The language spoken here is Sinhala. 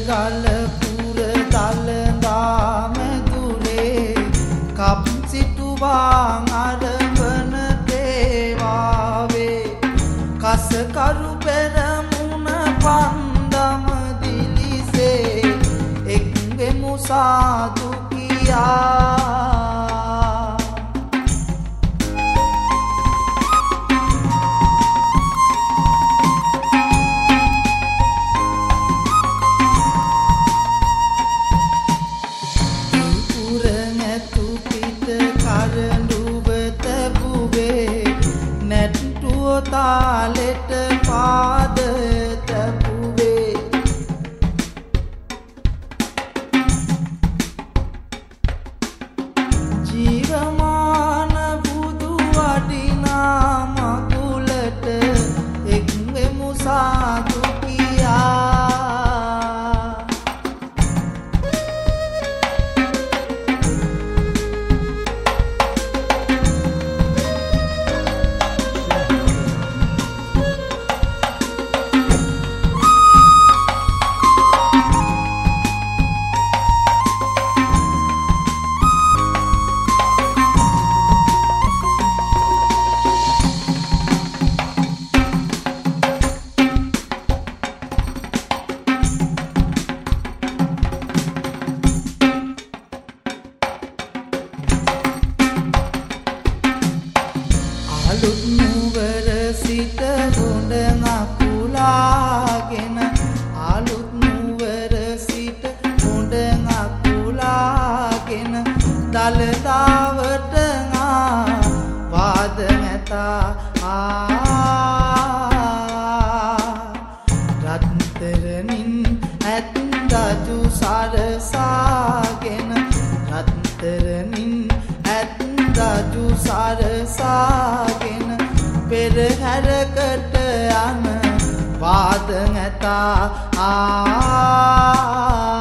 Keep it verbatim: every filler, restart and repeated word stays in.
ගල පුර දලඳා මැදුරේ කප් සිටුවාන් අරඹන තේවාවේ කස කරු පෙරමුණ පන්දම දිලිසේ එක්වෙමු සාදු කියා තාලෙට පාද තැබුවේ ජීවමාන බුදු වඩිනා මගුලට එක්වෙමු සාදු කියා අලුත් නුවර සිට හොඳ නකුලාගෙන අලුත් නුවර සිට හොඳ නකුලාගෙන දලදාවට ආ වාද නැතා ආ රත්තරනින් ඇත් රජු සරසාගෙන රත්තරනින් ඇත් රජු සරසාගෙන පෙරහැරකට යන වාද නැතා ආ